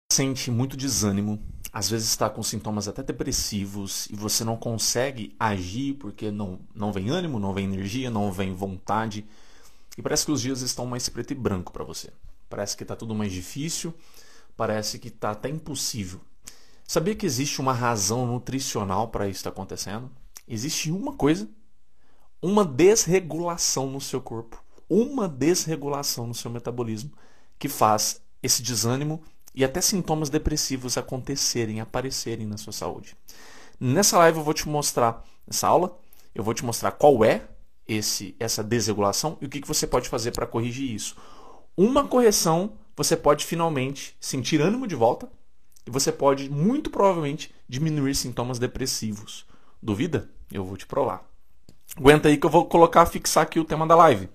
Sente muito desânimo, às vezes está com sintomas até depressivos e você não consegue agir porque não vem ânimo, não vem energia, não vem vontade. E parece que os dias estão mais preto e branco para você. Parece que está tudo mais difícil, parece que está até impossível. Sabia que existe uma razão nutricional para isso estar acontecendo? Existe uma coisa, uma desregulação no seu corpo, uma desregulação no seu metabolismo que faz esse desânimo e até sintomas depressivos aparecerem na sua saúde. Nessa live eu vou te mostrar, nessa aula, eu vou te mostrar qual é essa desregulação e o que você pode fazer para corrigir isso. Uma correção, você pode finalmente sentir ânimo de volta e você pode, muito provavelmente, diminuir sintomas depressivos. Duvida? Eu vou te provar. Aguenta aí que eu vou fixar aqui o tema da live.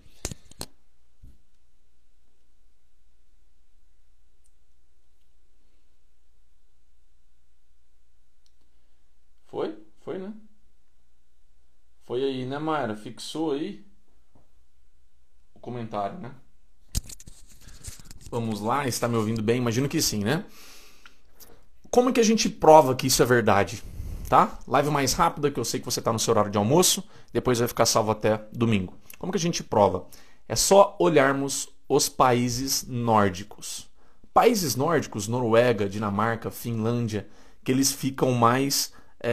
Foi, né? Foi aí, né, Mayra? Fixou aí o comentário, né? Vamos lá, está me ouvindo bem? Imagino que sim, né? Como é que a gente prova que isso é verdade? Tá? Live mais rápida, que eu sei que você está no seu horário de almoço, depois vai ficar salvo até domingo. Como que a gente prova? É só olharmos os países nórdicos. Países nórdicos, Noruega, Dinamarca, Finlândia, que eles ficam mais...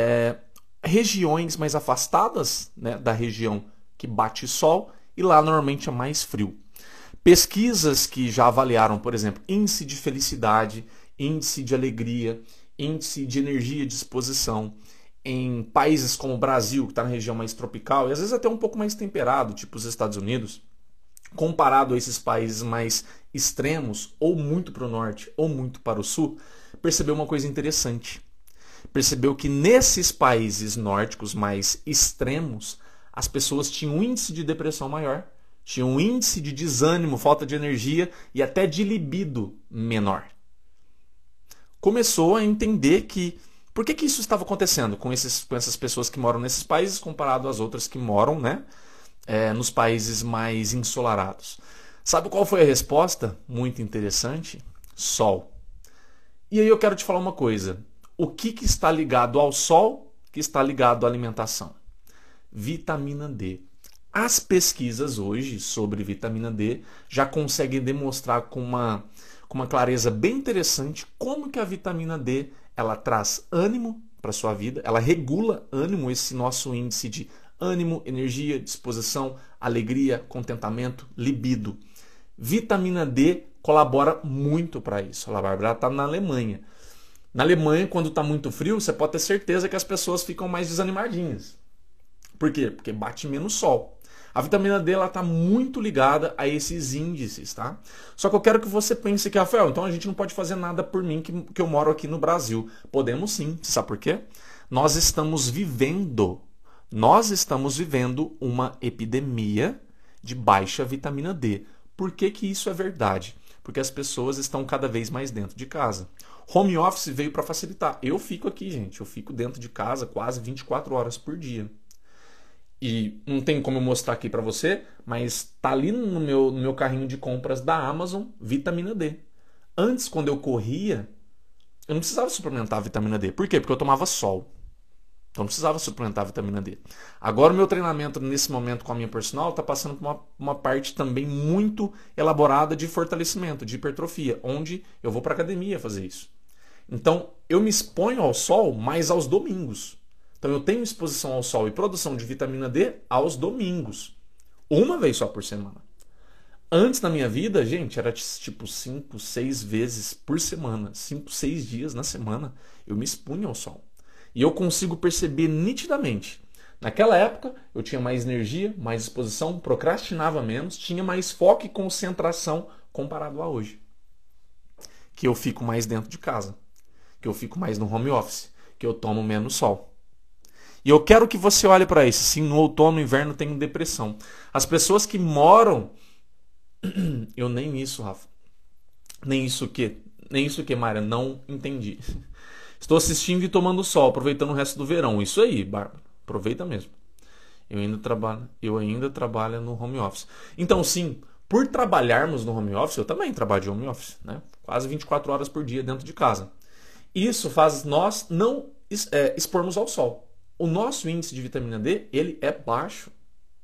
regiões mais afastadas, né, da região que bate sol, e lá normalmente é mais frio. Pesquisas que já avaliaram, por exemplo, índice de felicidade, índice de alegria, índice de energia e disposição em países como o Brasil, que está na região mais tropical, e às vezes até um pouco mais temperado, tipo os Estados Unidos, comparado a esses países mais extremos, ou muito para o norte, ou muito para o sul, percebeu uma coisa interessante. Percebeu que nesses países nórdicos mais extremos, as pessoas tinham um índice de depressão maior, tinham um índice de desânimo, falta de energia e até de libido menor. Começou a entender que por que isso estava acontecendo com essas pessoas que moram nesses países comparado às outras que moram, né, nos países mais ensolarados. Sabe qual foi a resposta? Muito interessante. Sol. E aí eu quero te falar uma coisa. O que está ligado ao sol, que está ligado à alimentação? Vitamina D. As pesquisas hoje sobre vitamina D já conseguem demonstrar com uma clareza bem interessante como que a vitamina D ela traz ânimo para a sua vida, ela regula ânimo, esse nosso índice de ânimo, energia, disposição, alegria, contentamento, libido. Vitamina D colabora muito para isso. A Bárbara está na Alemanha. Na Alemanha, quando está muito frio, você pode ter certeza que as pessoas ficam mais desanimadinhas. Por quê? Porque bate menos sol. A vitamina D está muito ligada a esses índices, tá? Só que eu quero que você pense que, Rafael, então a gente não pode fazer nada por mim que eu moro aqui no Brasil. Podemos sim. Você sabe por quê? Nós estamos vivendo uma epidemia de baixa vitamina D. Por que isso é verdade? Porque as pessoas estão cada vez mais dentro de casa. Home office veio para facilitar. Eu fico aqui, gente. Eu fico dentro de casa quase 24 horas por dia. E não tem como eu mostrar aqui para você, mas tá ali no meu carrinho de compras da Amazon, vitamina D. Antes, quando eu corria, eu não precisava suplementar a vitamina D. Por quê? Porque eu tomava sol. Então não precisava suplementar a vitamina D. Agora o meu treinamento nesse momento com a minha personal está passando por uma parte também muito elaborada de fortalecimento, de hipertrofia, onde eu vou para academia fazer isso. Então eu me exponho ao sol mais aos domingos. Então eu tenho exposição ao sol e produção de vitamina D aos domingos. Uma vez só por semana. Antes na minha vida, gente, era tipo 5, 6 vezes por semana. 5, 6 dias na semana eu me expunha ao sol. E eu consigo perceber nitidamente. Naquela época, eu tinha mais energia, mais disposição, procrastinava menos, tinha mais foco e concentração comparado a hoje. Que eu fico mais dentro de casa, que eu fico mais no home office, que eu tomo menos sol. E eu quero que você olhe para isso. Sim, no outono e inverno tenho depressão. As pessoas que moram... Eu nem isso, Rafa. Nem isso que, Mayra? Não entendi. Estou assistindo e tomando sol, aproveitando o resto do verão. Isso aí, Bárbara. Aproveita mesmo. Eu ainda trabalho no home office. Então, sim, Por trabalharmos no home office, eu também trabalho de home office, né? Quase 24 horas por dia dentro de casa. Isso faz nós não expormos ao sol. O nosso índice de vitamina D, ele é baixo.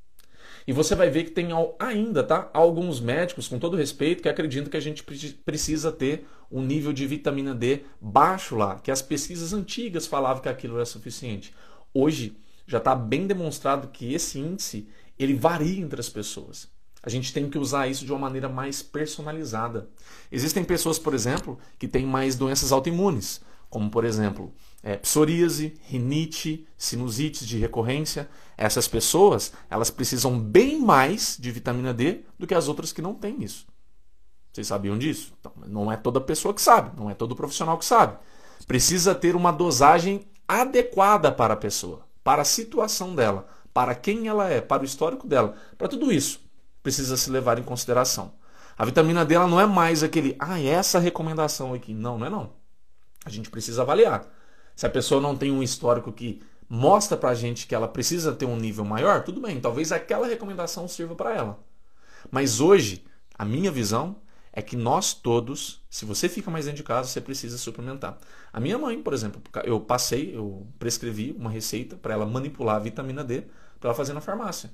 E você vai ver que tem ainda, tá? Alguns médicos, com todo respeito, que acreditam que a gente precisa ter um nível de vitamina D baixo lá, que as pesquisas antigas falavam que aquilo era suficiente. Hoje já está bem demonstrado que esse índice ele varia entre as pessoas. A gente tem que usar isso de uma maneira mais personalizada. Existem pessoas, por exemplo, que têm mais doenças autoimunes, como, por exemplo, psoríase, rinite, sinusites de recorrência. Essas pessoas, elas precisam bem mais de vitamina D do que as outras que não têm isso. Vocês sabiam disso? Então, não é toda pessoa que sabe, não é todo profissional que sabe. Precisa ter uma dosagem adequada para a pessoa, para a situação dela, para quem ela é, para o histórico dela, para tudo isso. Precisa se levar em consideração. A vitamina D ela não é mais aquele, essa recomendação aqui. Não, não é não. A gente precisa avaliar. Se a pessoa não tem um histórico que mostra pra gente que ela precisa ter um nível maior, tudo bem, talvez aquela recomendação sirva para ela. Mas hoje, a minha visão é que nós todos, se você fica mais dentro de casa, você precisa suplementar. A minha mãe, por exemplo, eu prescrevi uma receita para ela manipular a vitamina D para ela fazer na farmácia.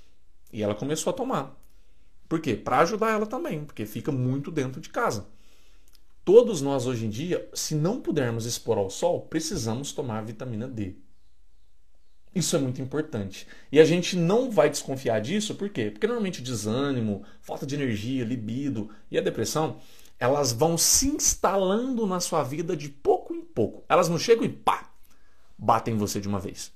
E ela começou a tomar. Por quê? Para ajudar ela também, porque fica muito dentro de casa. Todos nós hoje em dia, se não pudermos expor ao sol, precisamos tomar vitamina D. Isso é muito importante. E a gente não vai desconfiar disso, por quê? Porque normalmente o desânimo, falta de energia, libido e a depressão, elas vão se instalando na sua vida de pouco em pouco. Elas não chegam e pá, batem em você de uma vez.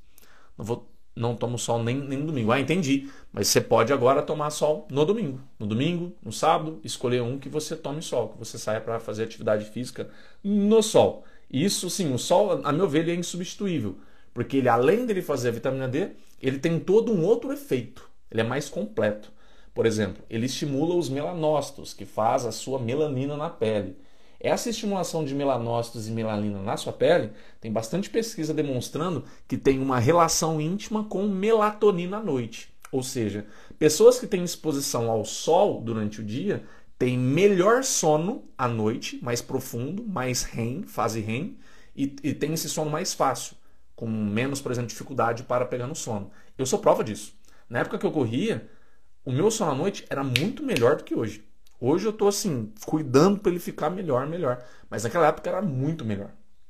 Não tomo sol nem no domingo. Entendi. Mas você pode agora tomar sol no domingo. No domingo, no sábado, escolher um que você tome sol, que você saia para fazer atividade física no sol. Isso sim, o sol, a meu ver, ele é insubstituível. Porque ele, além dele fazer a vitamina D, ele tem todo um outro efeito. Ele é mais completo. Por exemplo, ele estimula os melanócitos, que faz a sua melanina na pele. Essa estimulação de melanócitos e melanina na sua pele, tem bastante pesquisa demonstrando que tem uma relação íntima com melatonina à noite. Ou seja, pessoas que têm exposição ao sol durante o dia têm melhor sono à noite, mais profundo, mais REM, fase REM, e tem esse sono mais fácil, com menos, por exemplo, dificuldade para pegar no sono. Eu sou prova disso. Na época que eu corria, o meu sono à noite era muito melhor do que hoje. Hoje eu estou assim, cuidando para ele ficar melhor. Mas naquela época era muito melhor.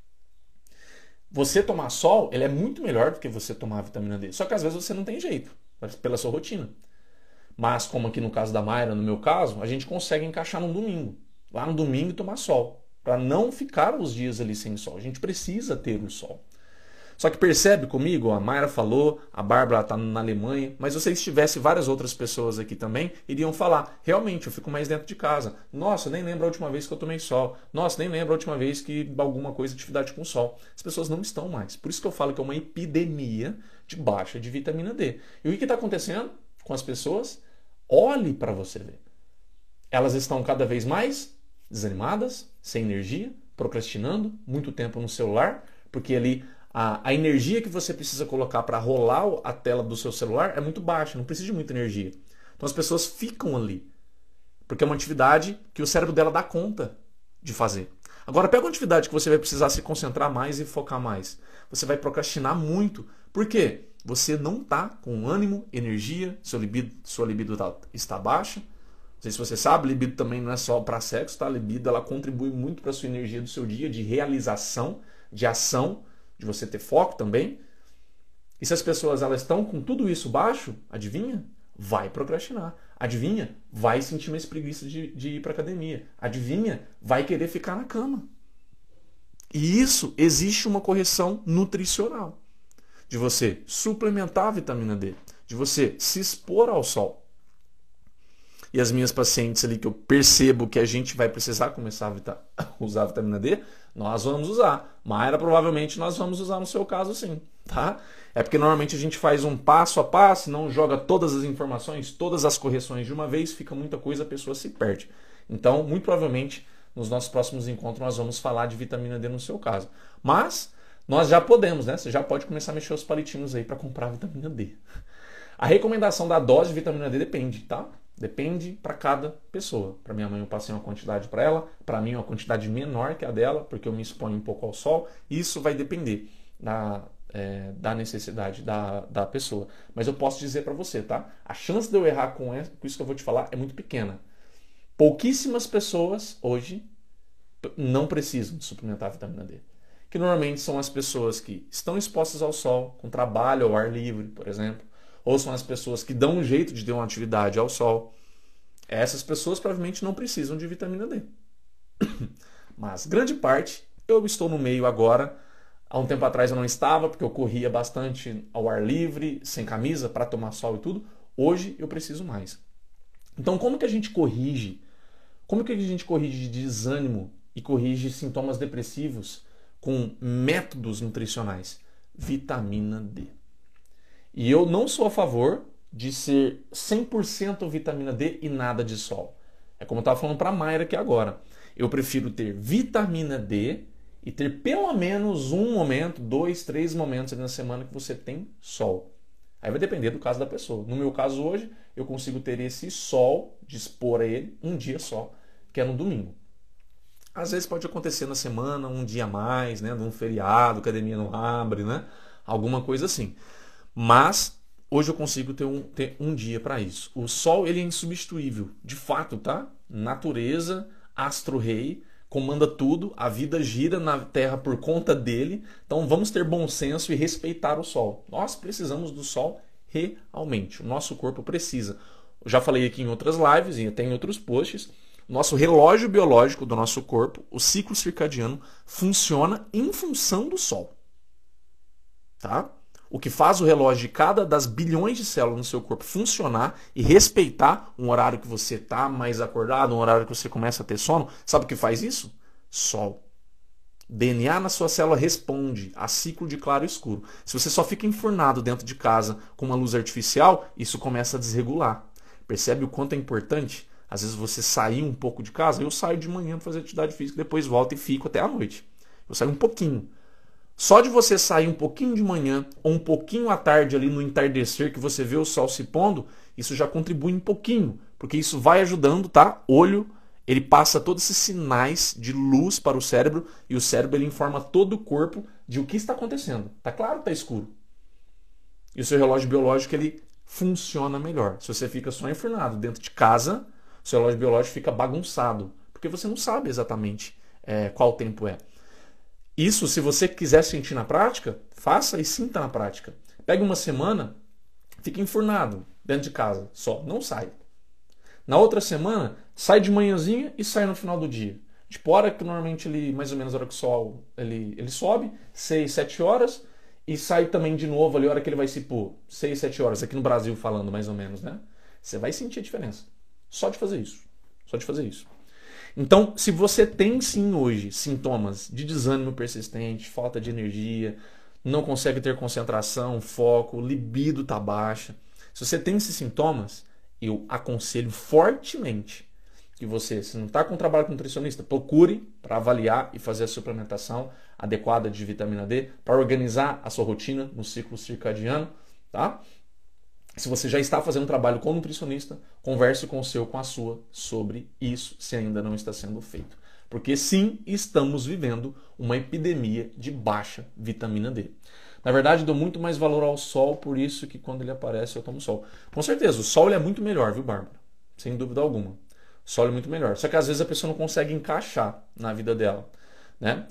Você tomar sol, ele é muito melhor do que você tomar a vitamina D. Só que às vezes você não tem jeito, pela sua rotina. Mas como aqui no caso da Mayra, no meu caso, a gente consegue encaixar num domingo. Lá no domingo tomar sol. Para não ficar os dias ali sem sol. A gente precisa ter o sol. Só que percebe comigo, a Mayra falou, a Bárbara está na Alemanha, mas se vocês tivessem várias outras pessoas aqui também, iriam falar, realmente, eu fico mais dentro de casa. Nossa, nem lembro a última vez que eu tomei sol. Nossa, nem lembro a última vez que alguma coisa, atividade com sol. As pessoas não estão mais. Por isso que eu falo que é uma epidemia de baixa de vitamina D. E o que está acontecendo com as pessoas? Olhe para você ver. Elas estão cada vez mais desanimadas, sem energia, procrastinando, muito tempo no celular, porque ali a energia que você precisa colocar para rolar a tela do seu celular é muito baixa, não precisa de muita energia. Então as pessoas ficam ali, porque é uma atividade que o cérebro dela dá conta de fazer. Agora pega uma atividade que você vai precisar se concentrar mais e focar mais. Você vai procrastinar muito. Por quê? Você não está com ânimo, energia, sua libido está baixa. Não sei se você sabe, libido também não é só para sexo, tá? A libido ela contribui muito para a sua energia do seu dia, de realização, de ação, de você ter foco também. E se as pessoas elas estão com tudo isso baixo, adivinha? Vai procrastinar. Adivinha? Vai sentir mais preguiça de ir para academia. Adivinha? Vai querer ficar na cama. E isso existe uma correção nutricional. De você suplementar a vitamina D. De você se expor ao sol. E as minhas pacientes ali que eu percebo que a gente vai precisar começar a usar a vitamina D, nós vamos usar. Mayra, provavelmente nós vamos usar no seu caso sim. Tá? É porque normalmente a gente faz um passo a passo, não joga todas as informações, todas as correções de uma vez, fica muita coisa, a pessoa se perde. Então, muito provavelmente, nos nossos próximos encontros nós vamos falar de vitamina D no seu caso. Mas nós já podemos, né? Você já pode começar a mexer os palitinhos aí para comprar a vitamina D. A recomendação da dose de vitamina D depende, tá? Depende para cada pessoa. Para minha mãe eu passei uma quantidade para ela, para mim uma quantidade menor que a dela, porque eu me exponho um pouco ao sol. Isso vai depender da necessidade da pessoa. Mas eu posso dizer para você, tá? A chance de eu errar com isso que eu vou te falar é muito pequena. Pouquíssimas pessoas hoje não precisam de suplementar a vitamina D. Que normalmente são as pessoas que estão expostas ao sol, com trabalho ao ar livre, por exemplo, ou são as pessoas que dão um jeito de ter uma atividade ao sol. Essas pessoas provavelmente não precisam de vitamina D. Mas grande parte, eu estou no meio agora. Há um tempo atrás eu não estava, porque eu corria bastante ao ar livre, sem camisa, para tomar sol e tudo. Hoje eu preciso mais. Então como que a gente corrige? Como que a gente corrige desânimo e corrige sintomas depressivos com métodos nutricionais? Vitamina D. E eu não sou a favor de ser 100% vitamina D e nada de sol. É como eu estava falando para a Mayra aqui agora. Eu prefiro ter vitamina D e ter pelo menos um momento, 2, 3 momentos na semana que você tem sol. Aí vai depender do caso da pessoa. No meu caso hoje, eu consigo ter esse sol, dispor a ele, um dia só, que é no domingo. Às vezes pode acontecer na semana, um dia a mais, né, num feriado, academia não abre, né, alguma coisa assim. Mas hoje eu consigo ter um dia para isso. O sol ele é insubstituível, de fato, tá? Natureza, astro-rei, comanda tudo, a vida gira na Terra por conta dele. Então vamos ter bom senso e respeitar o sol. Nós precisamos do sol realmente. O nosso corpo precisa. Eu já falei aqui em outras lives e até em outros posts. Nosso relógio biológico do nosso corpo, o ciclo circadiano, funciona em função do sol. Tá? O que faz o relógio de cada das bilhões de células no seu corpo funcionar e respeitar um horário que você está mais acordado, um horário que você começa a ter sono, sabe o que faz isso? Sol. DNA na sua célula responde a ciclo de claro e escuro. Se você só fica enfurnado dentro de casa com uma luz artificial, isso começa a desregular. Percebe o quanto é importante? Às vezes você sair um pouco de casa, eu saio de manhã para fazer atividade física, depois volto e fico até a noite. Eu saio um pouquinho. Só de você sair um pouquinho de manhã ou um pouquinho à tarde ali no entardecer que você vê o sol se pondo, isso já contribui um pouquinho, porque isso vai ajudando, tá? Olho, ele passa todos esses sinais de luz para o cérebro e o cérebro ele informa todo o corpo de o que está acontecendo. Tá claro, tá escuro. E o seu relógio biológico ele funciona melhor. Se você fica só enfurnado dentro de casa, o seu relógio biológico fica bagunçado, porque você não sabe exatamente qual tempo é. Isso, se você quiser sentir na prática, faça e sinta na prática. Pegue uma semana, fique enfurnado dentro de casa, só, não sai. Na outra semana, sai de manhãzinha e sai no final do dia. Tipo, a hora que normalmente ele, mais ou menos a hora que o sol ele sobe, 6, 7 horas, e sai também de novo ali a hora que ele vai se pôr, 6, 7 horas, aqui no Brasil falando mais ou menos, né? Você vai sentir a diferença. Só de fazer isso. Só de fazer isso. Então, se você tem sim hoje sintomas de desânimo persistente, falta de energia, não consegue ter concentração, foco, libido está baixa, se você tem esses sintomas, eu aconselho fortemente que você, se não está com trabalho com nutricionista, procure para avaliar e fazer a suplementação adequada de vitamina D, para organizar a sua rotina no ciclo circadiano, tá? Se você já está fazendo trabalho com nutricionista, converse com o seu, com a sua, sobre isso, se ainda não está sendo feito. Porque sim, estamos vivendo uma epidemia de baixa vitamina D. Na verdade, dou muito mais valor ao sol, por isso que quando ele aparece eu tomo sol. Com certeza, o sol é muito melhor, viu, Bárbara? Sem dúvida alguma. O sol é muito melhor. Só que às vezes a pessoa não consegue encaixar na vida dela, né?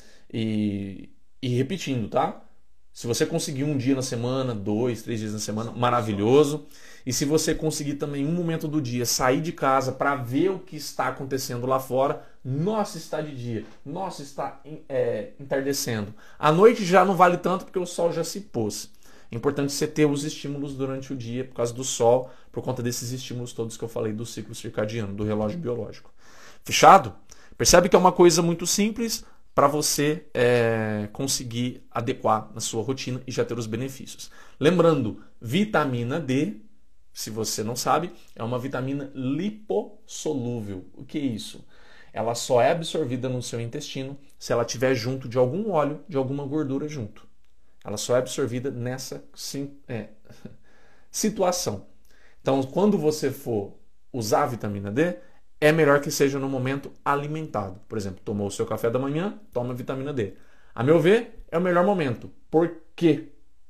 E repetindo, tá? Se você conseguir um dia na semana, 2, 3 dias na semana, maravilhoso. E se você conseguir também um momento do dia sair de casa para ver o que está acontecendo lá fora, nossa, está de dia, nossa, está entardecendo. À noite já não vale tanto porque o sol já se pôs. É importante você ter os estímulos durante o dia por causa do sol, por conta desses estímulos todos que eu falei do ciclo circadiano, do relógio biológico. Fechado? Percebe que é uma coisa muito simples para você conseguir adequar na sua rotina e já ter os benefícios. Lembrando, vitamina D, se você não sabe, é uma vitamina lipossolúvel. O que é isso? Ela só é absorvida no seu intestino se ela estiver junto de algum óleo, de alguma gordura junto. Ela só é absorvida nessa situação. Então, quando você for usar a vitamina D, é melhor que seja no momento alimentado. Por exemplo, tomou o seu café da manhã, toma vitamina D. A meu ver, é o melhor momento. Por quê?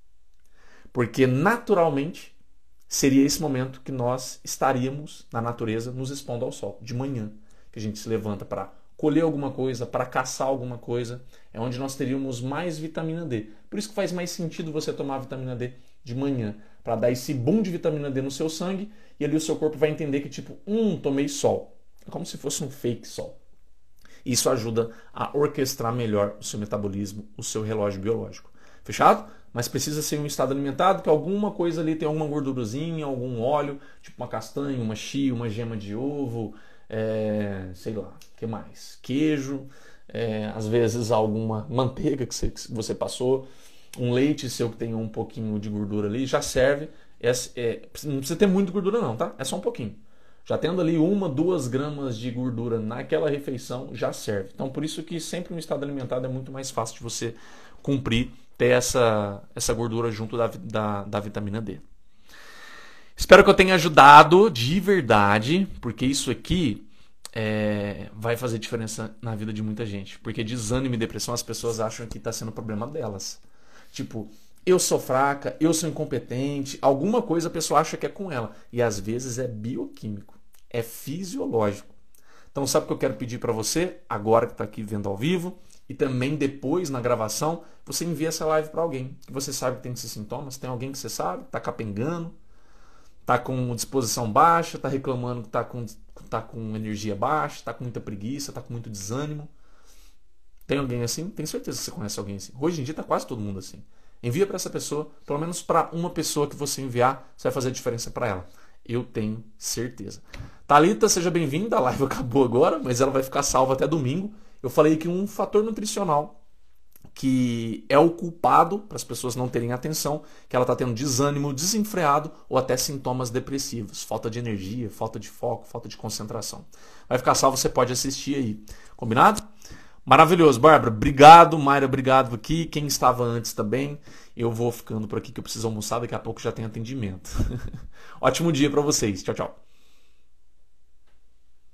Porque naturalmente seria esse momento que nós estaríamos na natureza nos expondo ao sol, de manhã, que a gente se levanta para colher alguma coisa, para caçar alguma coisa, é onde nós teríamos mais vitamina D. Por isso que faz mais sentido você tomar a vitamina D de manhã, para dar esse boom de vitamina D no seu sangue, e ali o seu corpo vai entender que tipo, tomei sol. É como se fosse um fake sol. Isso ajuda a orquestrar melhor o seu metabolismo, o seu relógio biológico. Fechado? Mas precisa ser um estado alimentado, que alguma coisa ali tem alguma gordurazinha, algum óleo, tipo uma castanha, uma chia, uma gema de ovo, sei lá, o que mais? Queijo, às vezes alguma manteiga que você passou, um leite seu que tem um pouquinho de gordura ali, já serve. Não precisa ter muito gordura não, tá? É só um pouquinho. Já tendo ali 1-2 gramas de gordura naquela refeição, já serve. Então, por isso que sempre um estado alimentado é muito mais fácil de você cumprir, ter essa gordura junto da vitamina D. Espero que eu tenha ajudado de verdade, porque isso aqui vai fazer diferença na vida de muita gente. Porque desânimo e depressão as pessoas acham que está sendo problema delas. Tipo, eu sou fraca, eu sou incompetente, alguma coisa a pessoa acha que é com ela. E às vezes é bioquímico, é fisiológico. Então sabe o que eu quero pedir para você, agora que está aqui vendo ao vivo, e também depois na gravação, você envia essa live para alguém que você sabe que tem esses sintomas, tem alguém que você sabe, está capengando, está com disposição baixa, está reclamando que está com energia baixa, está com muita preguiça, está com muito desânimo. Tem alguém assim? Tenho certeza que você conhece alguém assim. Hoje em dia está quase todo mundo assim. Envia para essa pessoa, pelo menos para uma pessoa que você enviar, você vai fazer a diferença para ela. Eu tenho certeza. Thalita, seja bem-vinda. A live acabou agora, mas ela vai ficar salva até domingo. Eu falei que um fator nutricional que é o culpado para as pessoas não terem atenção, que ela está tendo desânimo, desenfreado ou até sintomas depressivos, falta de energia, falta de foco, falta de concentração. Vai ficar salvo, você pode assistir aí. Combinado? Maravilhoso, Bárbara. Obrigado, Mayra, obrigado aqui. Quem estava antes também. Eu vou ficando por aqui que eu preciso almoçar, daqui a pouco já tem atendimento. Ótimo dia para vocês. Tchau, tchau.